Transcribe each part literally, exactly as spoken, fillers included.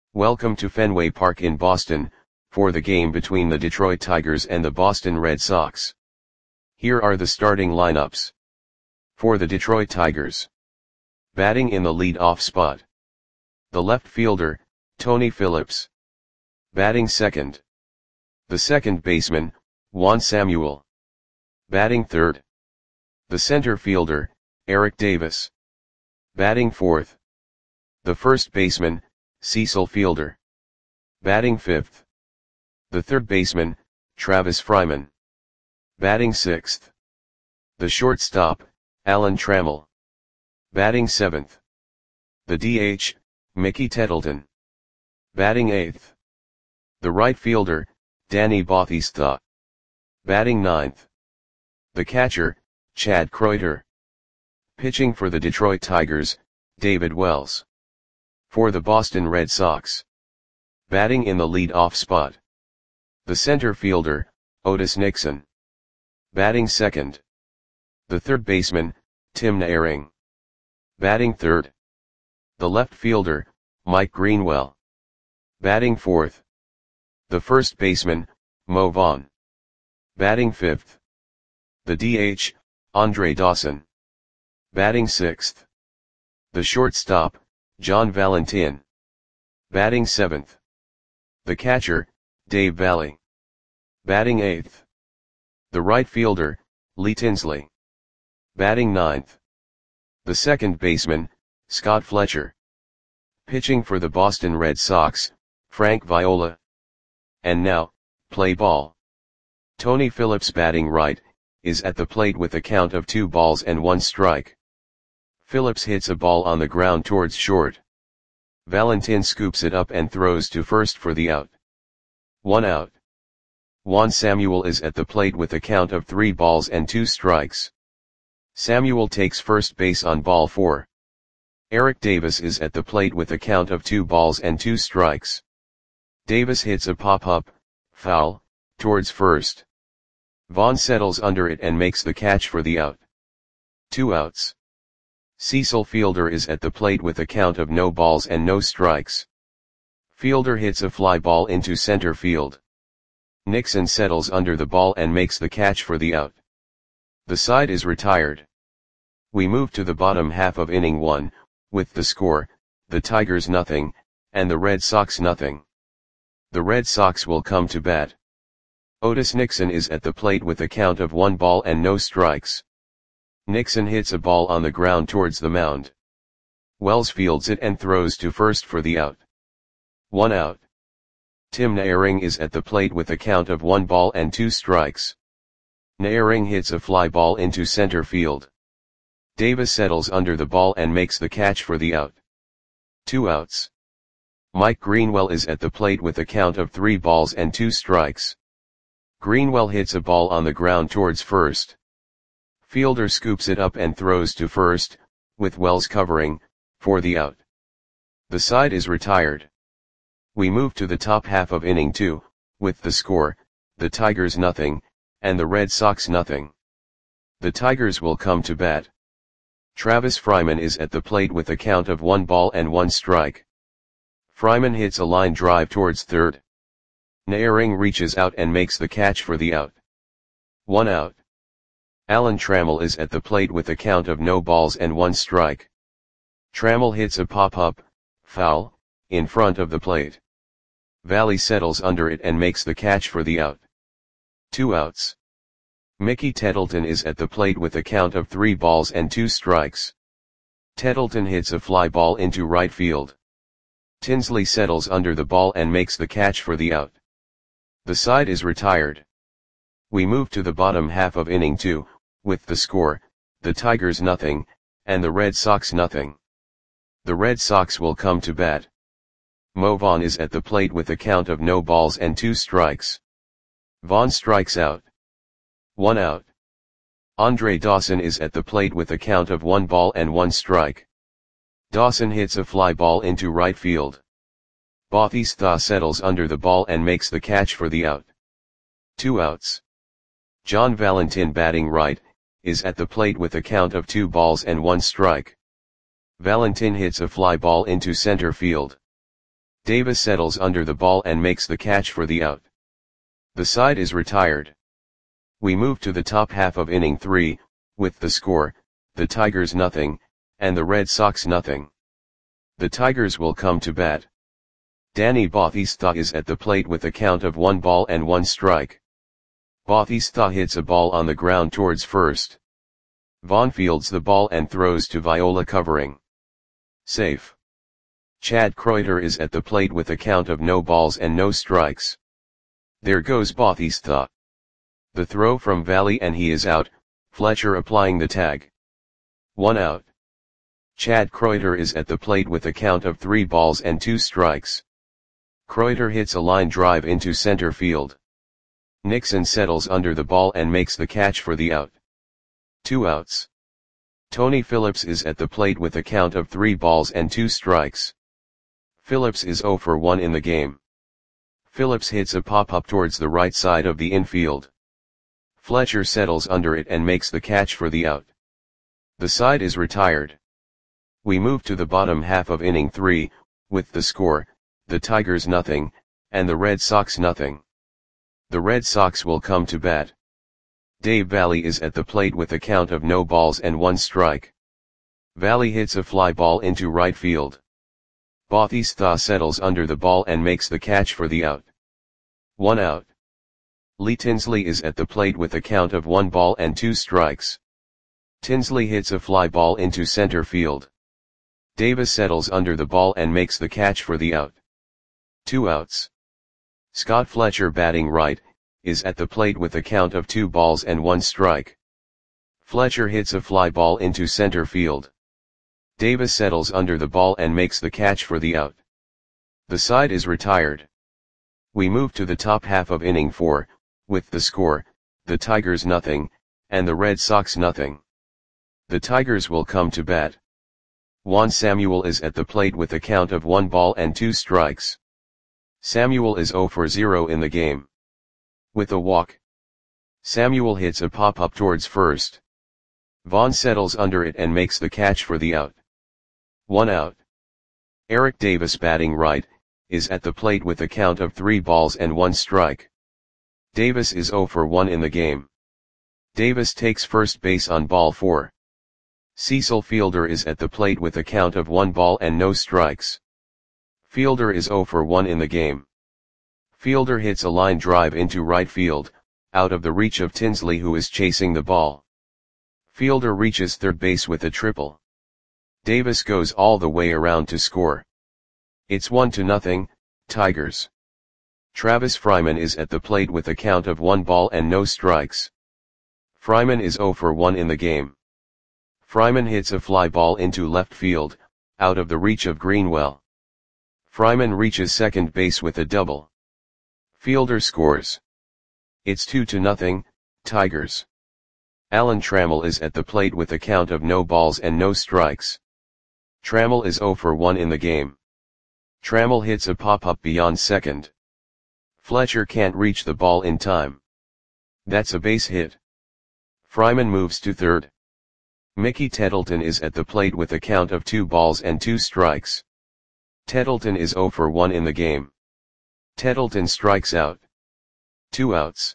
Welcome to Fenway Park in Boston, for the game between the Detroit Tigers and the Boston Red Sox. Here are the starting lineups. For the Detroit Tigers. Batting in the lead-off spot. The left fielder, Tony Phillips. Batting second. The second baseman, Juan Samuel. Batting third. The center fielder, Eric Davis. Batting fourth. The first baseman, Cecil Fielder. Batting fifth. The third baseman, Travis Fryman. Batting sixth. The shortstop, Alan Trammell. Batting seventh. The D H, Mickey Tettleton. Batting eighth. The right fielder, Danny Bautista. Batting ninth. The catcher, Chad Kreuter. Pitching for the Detroit Tigers, David Wells. For the Boston Red Sox. Batting in the lead-off spot. The center fielder, Otis Nixon. Batting second. The third baseman, Tim Naehring. Batting third. The left fielder, Mike Greenwell. Batting fourth. The first baseman, Mo Vaughn. Batting fifth. The D H, Andre Dawson. Batting sixth. The shortstop, John Valentin. Batting seventh. The catcher, Dave Valle. Batting eighth. The right fielder, Lee Tinsley. Batting ninth. The second baseman, Scott Fletcher. Pitching for the Boston Red Sox, Frank Viola. And now, play ball. Tony Phillips batting right, is at the plate with a count of two balls and one strike. Phillips hits a ball on the ground towards short. Valentin scoops it up and throws to first for the out. One out. Juan Samuel is at the plate with a count of three balls and two strikes. Samuel takes first base on ball four. Eric Davis is at the plate with a count of two balls and two strikes. Davis hits a pop-up, foul, towards first. Vaughn settles under it and makes the catch for the out. Two outs. Cecil Fielder is at the plate with a count of no balls and no strikes. Fielder hits a fly ball into center field. Nixon settles under the ball and makes the catch for the out. The side is retired. We move to the bottom half of inning one, with the score, the Tigers nothing, and the Red Sox nothing. The Red Sox will come to bat. Otis Nixon is at the plate with a count of one ball and no strikes. Nixon hits a ball on the ground towards the mound. Wells fields it and throws to first for the out. One out. Tim Naehring is at the plate with a count of one ball and two strikes. Naehring hits a fly ball into center field. Davis settles under the ball and makes the catch for the out. Two outs. Mike Greenwell is at the plate with a count of three balls and two strikes. Greenwell hits a ball on the ground towards first. Fielder scoops it up and throws to first, with Wells covering, for the out. The side is retired. We move to the top half of inning two, with the score, the Tigers nothing, and the Red Sox nothing. The Tigers will come to bat. Travis Fryman is at the plate with a count of one ball and one strike. Fryman hits a line drive towards third. Naehring reaches out and makes the catch for the out. One out. Alan Trammell is at the plate with a count of no balls and one strike. Trammell hits a pop-up, foul, in front of the plate. Valle settles under it and makes the catch for the out. Two outs. Mickey Tettleton is at the plate with a count of three balls and two strikes. Tettleton hits a fly ball into right field. Tinsley settles under the ball and makes the catch for the out. The side is retired. We move to the bottom half of inning two, with the score, the Tigers nothing, and the Red Sox nothing. The Red Sox will come to bat. Mo Vaughn is at the plate with a count of no balls and two strikes. Vaughn strikes out. One out. Andre Dawson is at the plate with a count of one ball and one strike. Dawson hits a fly ball into right field. Bautista settles under the ball and makes the catch for the out. Two outs. John Valentin batting right, is at the plate with a count of two balls and one strike. Valentin hits a fly ball into center field. Davis settles under the ball and makes the catch for the out. The side is retired. We move to the top half of inning three, with the score, the Tigers nothing, and the Red Sox nothing. The Tigers will come to bat. Danny Bautista is at the plate with a count of one ball and one strike. Bautista hits a ball on the ground towards first. Vaughn fields the ball and throws to Viola covering. Safe. Chad Kreuter is at the plate with a count of no balls and no strikes. There goes Bautista. The throw from Valley and he is out, Fletcher applying the tag. One out. Chad Kreuter is at the plate with a count of three balls and two strikes. Kreuter hits a line drive into center field. Nixon settles under the ball and makes the catch for the out. Two outs. Tony Phillips is at the plate with a count of three balls and two strikes. Phillips is oh for one in the game. Phillips hits a pop-up towards the right side of the infield. Fletcher settles under it and makes the catch for the out. The side is retired. We move to the bottom half of inning three, with the score, the Tigers nothing, and the Red Sox nothing. The Red Sox will come to bat. Dave Valley is at the plate with a count of no balls and one strike. Valley hits a fly ball into right field. Bautista settles under the ball and makes the catch for the out. One out. Lee Tinsley is at the plate with a count of one ball and two strikes. Tinsley hits a fly ball into center field. Davis settles under the ball and makes the catch for the out. Two outs. Scott Fletcher, batting right, is at the plate with a count of two balls and one strike. Fletcher hits a fly ball into center field. Davis settles under the ball and makes the catch for the out. The side is retired. We move to the top half of inning four, with the score, the Tigers nothing, and the Red Sox nothing. The Tigers will come to bat. Juan Samuel is at the plate with a count of one ball and two strikes. Samuel is oh for zero in the game. With a walk. Samuel hits a pop-up towards first. Vaughn settles under it and makes the catch for the out. One out. Eric Davis, batting right, is at the plate with a count of three balls and one strike. Davis is oh for one in the game. Davis takes first base on ball four. Cecil Fielder is at the plate with a count of one ball and no strikes. Fielder is oh for one in the game. Fielder hits a line drive into right field, out of the reach of Tinsley, who is chasing the ball. Fielder reaches third base with a triple. Davis goes all the way around to score. It's one to nothing, Tigers. Travis Fryman is at the plate with a count of one ball and no strikes. Fryman is oh for one in the game. Fryman hits a fly ball into left field, out of the reach of Greenwell. Fryman reaches second base with a double. Fielder scores. It's two to nothing, Tigers. Alan Trammell is at the plate with a count of no balls and no strikes. Trammell is oh for one in the game. Trammell hits a pop-up beyond second. Fletcher can't reach the ball in time. That's a base hit. Fryman moves to third. Mickey Tettleton is at the plate with a count of two balls and two strikes. Tettleton is oh for one in the game. Tettleton strikes out. Two outs.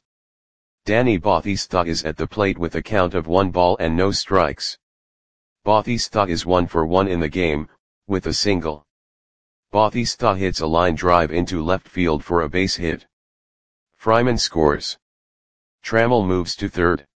Danny Bautista is at the plate with a count of one ball and no strikes. Bautista is one for one in the game, with a single. Bautista hits a line drive into left field for a base hit. Fryman scores. Trammell moves to third.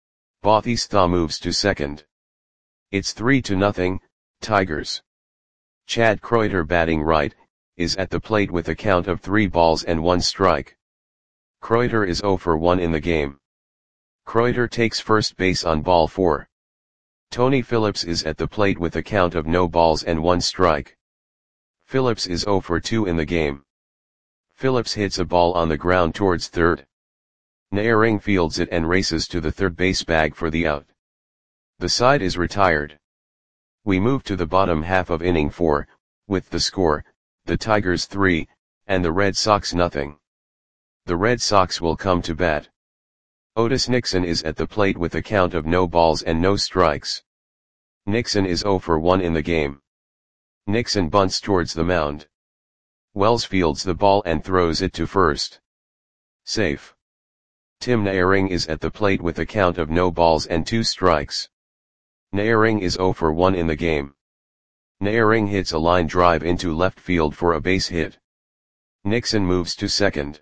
Bautista moves to second. It's three to nothing, Tigers. Chad Kreuter, batting right, is at the plate with a count of three balls and one strike. Kreuter is oh for one in the game. Kreuter takes first base on ball four. Tony Phillips is at the plate with a count of no balls and one strike. Phillips is oh for two in the game. Phillips hits a ball on the ground towards third. Naehring fields it and races to the third base bag for the out. The side is retired. We move to the bottom half of inning four, with the score, the Tigers three, and the Red Sox nothing. The Red Sox will come to bat. Otis Nixon is at the plate with a count of no balls and no strikes. Nixon is oh for one in the game. Nixon bunts towards the mound. Wells fields the ball and throws it to first. Safe. Tim Naehring is at the plate with a count of no balls and two strikes. Naehring is zero for one in the game. Naehring hits a line drive into left field for a base hit. Nixon moves to second.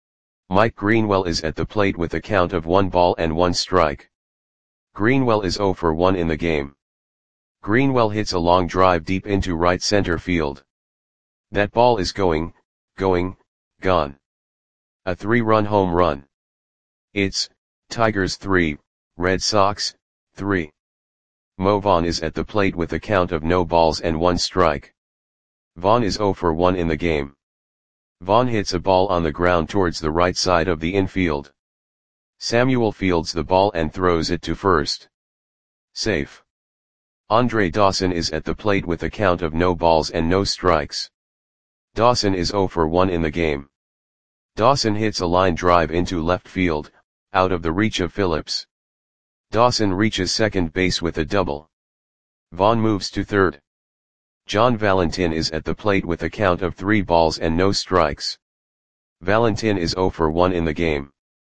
Mike Greenwell is at the plate with a count of one ball and one strike. Greenwell is zero for one in the game. Greenwell hits a long drive deep into right center field. That ball is going, going, gone. A three-run home run. It's Tigers three, Red Sox three. Mo Vaughn is at the plate with a count of no balls and one strike. Vaughn is zero for one in the game. Vaughn hits a ball on the ground towards the right side of the infield. Samuel fields the ball and throws it to first. Safe. Andre Dawson is at the plate with a count of no balls and no strikes. Dawson is zero for one in the game. Dawson hits a line drive into left field, out of the reach of Phillips. Dawson reaches second base with a double. Vaughn moves to third. John Valentin is at the plate with a count of three balls and no strikes. Valentin is zero for one in the game.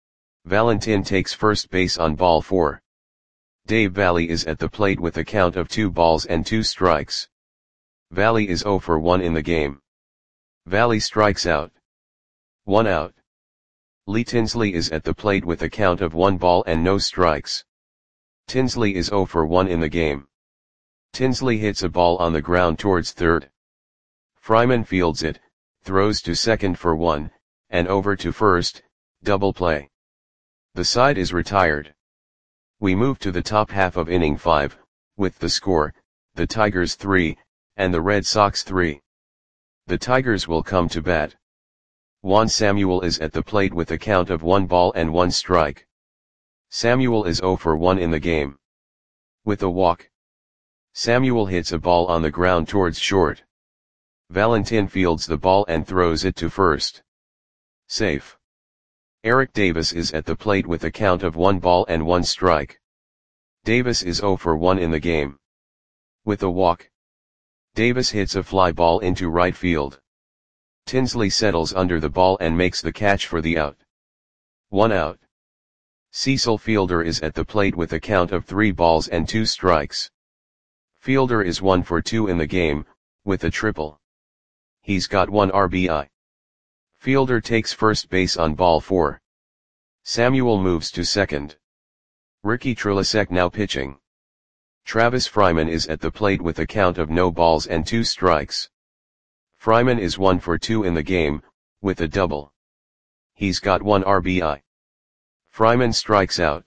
Valentin takes first base on ball four. Dave Valle is at the plate with a count of two balls and two strikes. Valle is zero for one in the game. Valle strikes out. One out. Lee Tinsley is at the plate with a count of one ball and no strikes. Tinsley is zero for one in the game. Tinsley hits a ball on the ground towards third. Fryman fields it, throws to second for one, and over to first, double play. The side is retired. We move to the top half of inning five, with the score, the Tigers three, and the Red Sox three. The Tigers will come to bat. Juan Samuel is at the plate with a count of one ball and one strike. Samuel is zero for one in the game. With a walk. Samuel hits a ball on the ground towards short. Valentin fields the ball and throws it to first. Safe. Eric Davis is at the plate with a count of one ball and one strike. Davis is zero for one in the game. With a walk. Davis hits a fly ball into right field. Tinsley settles under the ball and makes the catch for the out. One out. Cecil Fielder is at the plate with a count of three balls and two strikes. Fielder is one for two in the game, with a triple. He's got one R B I. Fielder takes first base on ball four. Samuel moves to second. Ricky Trilasek now pitching. Travis Fryman is at the plate with a count of no balls and two strikes. Fryman is one for two in the game, with a double. He's got one R B I. Fryman strikes out.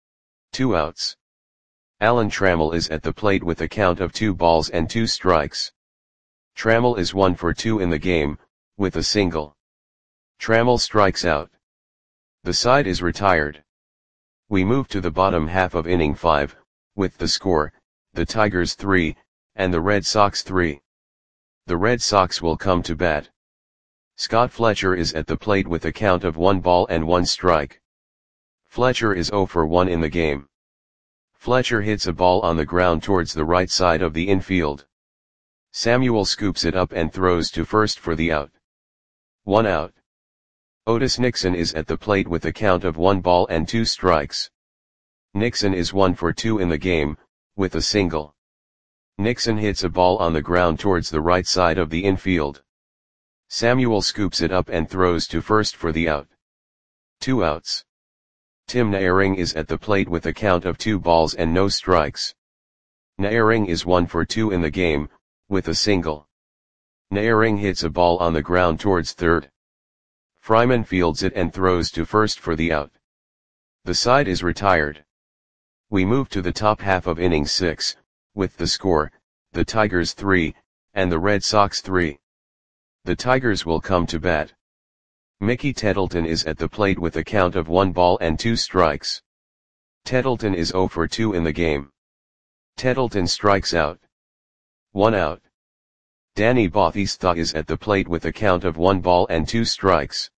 Two outs. Alan Trammell is at the plate with a count of two balls and two strikes. Trammell is one for two in the game, with a single. Trammell strikes out. The side is retired. We move to the bottom half of inning five, with the score, the Tigers three, and the Red Sox three. The Red Sox will come to bat. Scott Fletcher is at the plate with a count of one ball and one strike. Fletcher is zero for one in the game. Fletcher hits a ball on the ground towards the right side of the infield. Samuel scoops it up and throws to first for the out. One out. Otis Nixon is at the plate with a count of one ball and two strikes. Nixon is one for two in the game, with a single. Nixon hits a ball on the ground towards the right side of the infield. Samuel scoops it up and throws to first for the out. Two outs. Tim Naehring is at the plate with a count of two balls and no strikes. Naehring is one for two in the game, with a single. Naehring hits a ball on the ground towards third. Fryman fields it and throws to first for the out. The side is retired. We move to the top half of inning six, with the score, the Tigers three, and the Red Sox three. The Tigers will come to bat. Mickey Tettleton is at the plate with a count of one ball and two strikes. Tettleton is zero for two in the game. Tettleton strikes out. One out. Danny Bautista is at the plate with a count of one ball and two strikes.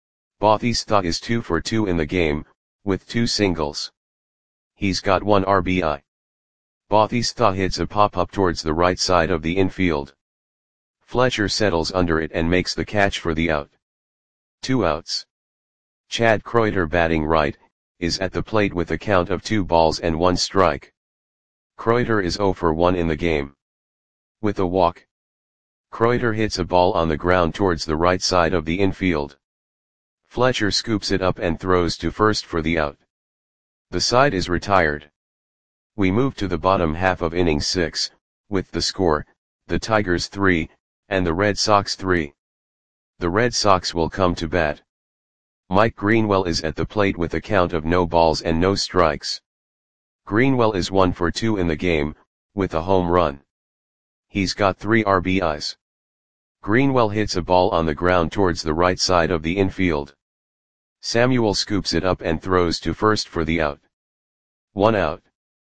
Bautista is two for two in the game, with two singles. He's got one R B I. Bautista hits a pop-up towards the right side of the infield. Fletcher settles under it and makes the catch for the out. Two outs. Chad Kreuter, batting right, is at the plate with a count of two balls and one strike. Kreuter is oh for one in the game. With a walk. Kreuter hits a ball on the ground towards the right side of the infield. Fletcher scoops it up and throws to first for the out. The side is retired. We move to the bottom half of inning six, with the score, the Tigers three, and the Red Sox three. The Red Sox will come to bat. Mike Greenwell is at the plate with a count of no balls and no strikes. Greenwell is one for two in the game, with a home run. He's got three R B Is. Greenwell hits a ball on the ground towards the right side of the infield. Samuel scoops it up and throws to first for the out. One out.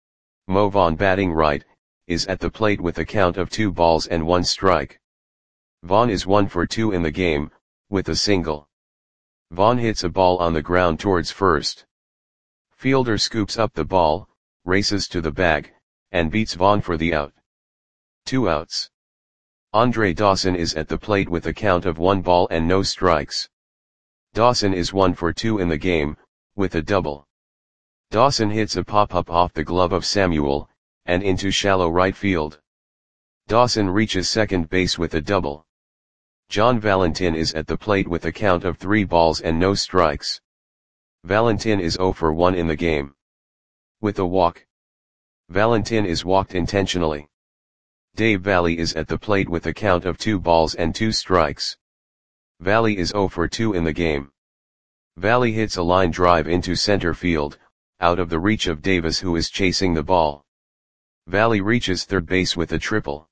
Mo Vaughn, batting right, is at the plate with a count of two balls and one strike. Vaughn is one for two in the game, with a single. Vaughn hits a ball on the ground towards first. Fielder scoops up the ball, races to the bag, and beats Vaughn for the out. Two outs. Andre Dawson is at the plate with a count of one ball and no strikes. Dawson is one for two in the game, with a double. Dawson hits a pop-up off the glove of Samuel, and into shallow right field. Dawson reaches second base with a double. John Valentin is at the plate with a count of three balls and no strikes. Valentin is oh for one in the game. With a walk. Valentin is walked intentionally. Dave Valle is at the plate with a count of two balls and two strikes. Valle is oh for two in the game. Valle hits a line drive into center field, out of the reach of Davis, who is chasing the ball. Valle reaches third base with a triple.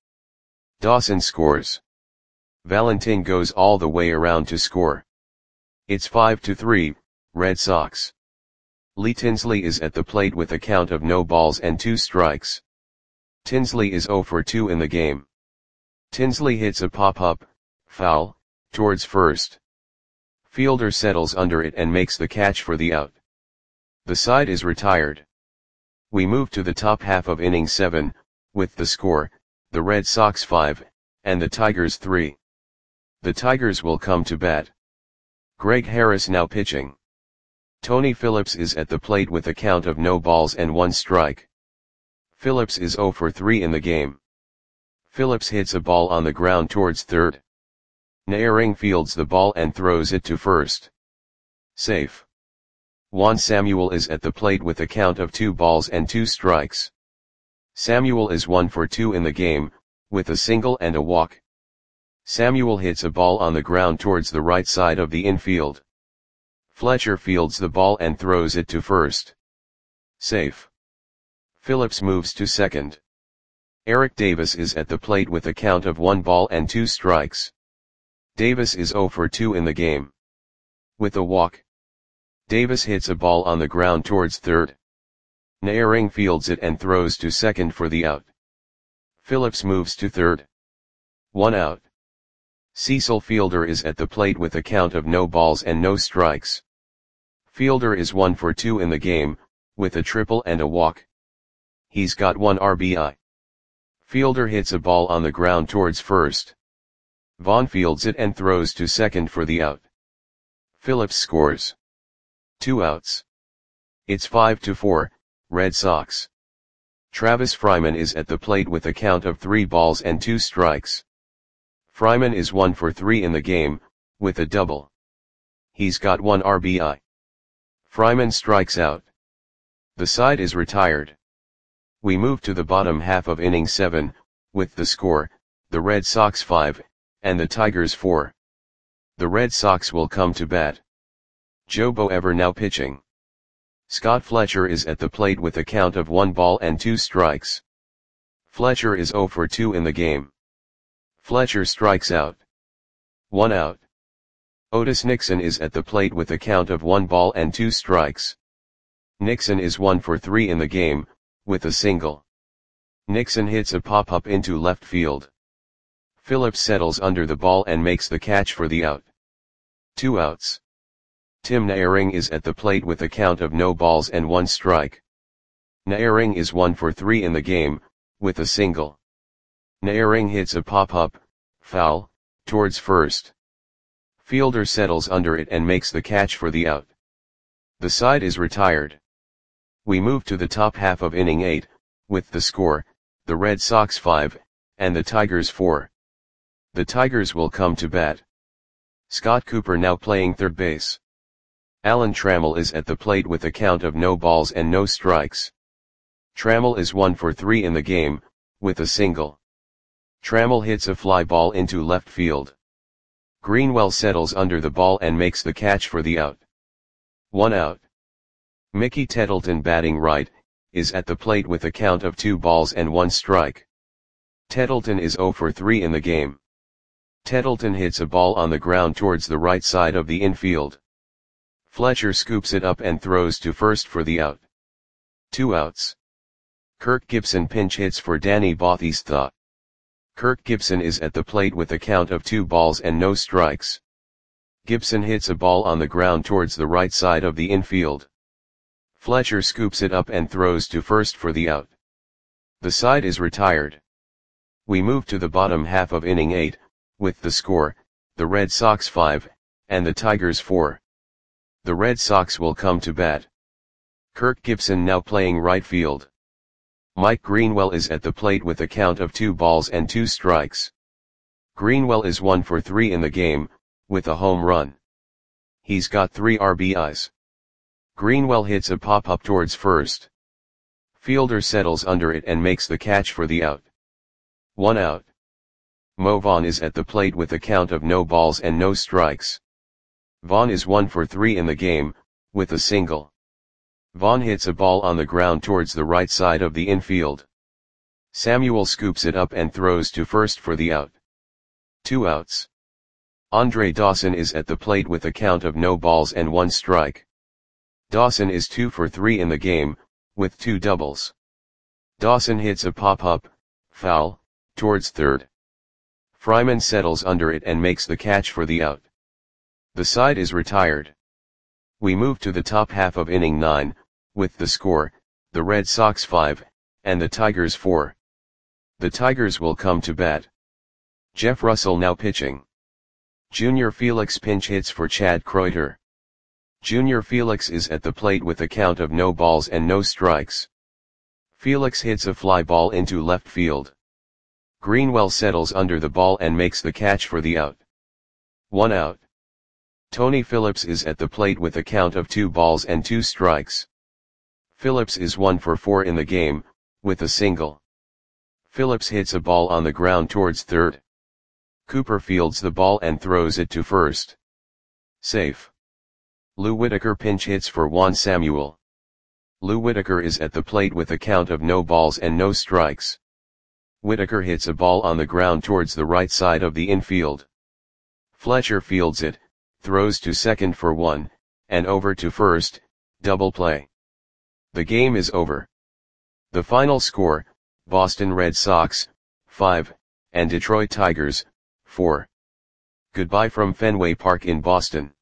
Dawson scores. Valentin goes all the way around to score. It's five to three, Red Sox. Lee Tinsley is at the plate with a count of no balls and two strikes. Tinsley is oh for two in the game. Tinsley hits a pop-up, foul, towards first. Fielder settles under it and makes the catch for the out. The side is retired. We move to the top half of inning seven, with the score, the Red Sox five, and the Tigers three. The Tigers will come to bat. Greg Harris now pitching. Tony Phillips is at the plate with a count of no balls and one strike. Phillips is oh for three in the game. Phillips hits a ball on the ground towards third. Naehring fields the ball and throws it to first. Safe. Juan Samuel is at the plate with a count of two balls and two strikes. Samuel is one for two in the game, with a single and a walk. Samuel hits a ball on the ground towards the right side of the infield. Fletcher fields the ball and throws it to first. Safe. Phillips moves to second. Eric Davis is at the plate with a count of one ball and two strikes. Davis is oh for two in the game. With a walk. Davis hits a ball on the ground towards third. Naehring fields it and throws to second for the out. Phillips moves to third. One out. Cecil Fielder is at the plate with a count of no balls and no strikes. Fielder is one for two in the game, with a triple and a walk. He's got one R B I. Fielder hits a ball on the ground towards first. Vaughn fields it and throws to second for the out. Phillips scores. Two outs. It's five to four, Red Sox. Travis Fryman is at the plate with a count of three balls and two strikes. Fryman is one for three in the game, with a double. He's got one R B I. Fryman strikes out. The side is retired. We move to the bottom half of inning seven, with the score, the Red Sox five, and the Tigers four. The Red Sox will come to bat. Joe Boever now pitching. Scott Fletcher is at the plate with a count of one ball and two strikes. Fletcher is oh for two in the game. Fletcher strikes out. One out. Otis Nixon is at the plate with a count of one ball and two strikes. Nixon is one for three in the game, with a single. Nixon hits a pop-up into left field. Phillips settles under the ball and makes the catch for the out. Two outs. Tim Naehring is at the plate with a count of no balls and one strike. Naehring is one for three in the game, with a single. Naehring hits a pop-up, foul, towards first. Fielder settles under it and makes the catch for the out. The side is retired. We move to the top half of inning eight, with the score, the Red Sox five, and the Tigers four. The Tigers will come to bat. Scott Cooper now playing third base. Alan Trammell is at the plate with a count of no balls and no strikes. Trammell is one for three in the game, with a single. Trammell hits a fly ball into left field. Greenwell settles under the ball and makes the catch for the out. One out. Mickey Tettleton, batting right, is at the plate with a count of two balls and one strike. Tettleton is zero for three in the game. Tettleton hits a ball on the ground towards the right side of the infield. Fletcher scoops it up and throws to first for the out. Two outs. Kirk Gibson pinch hits for Danny Bautista. Kirk Gibson is at the plate with a count of two balls and no strikes. Gibson hits a ball on the ground towards the right side of the infield. Fletcher scoops it up and throws to first for the out. The side is retired. We move to the bottom half of inning eight, with the score, the Red Sox five, and the Tigers four. The Red Sox will come to bat. Kirk Gibson now playing right field. Mike Greenwell is at the plate with a count of two balls and two strikes. Greenwell is one for three in the game, with a home run. He's got three R B Is. Greenwell hits a pop-up towards first. Fielder settles under it and makes the catch for the out. One out. Mo Vaughn is at the plate with a count of no balls and no strikes. Vaughn is one for three in the game, with a single. Vaughn hits a ball on the ground towards the right side of the infield. Samuel scoops it up and throws to first for the out. Two outs. Andre Dawson is at the plate with a count of no balls and one strike. Dawson is two for three in the game, with two doubles. Dawson hits a pop-up, foul, towards third. Fryman settles under it and makes the catch for the out. The side is retired. We move to the top half of inning nine, with the score, the Red Sox five, and the Tigers four. The Tigers will come to bat. Jeff Russell now pitching. Junior Felix pinch hits for Chad Kreuter. Junior Felix is at the plate with a count of no balls and no strikes. Felix hits a fly ball into left field. Greenwell settles under the ball and makes the catch for the out. One out. Tony Phillips is at the plate with a count of two balls and two strikes. Phillips is one for four in the game, with a single. Phillips hits a ball on the ground towards third. Cooper fields the ball and throws it to first. Safe. Lou Whitaker pinch hits for Juan Samuel. Lou Whitaker is at the plate with a count of no balls and no strikes. Whitaker hits a ball on the ground towards the right side of the infield. Fletcher fields it, throws to second for one, and over to first, double play. The game is over. The final score, Boston Red Sox, five, and Detroit Tigers, four. Goodbye from Fenway Park in Boston.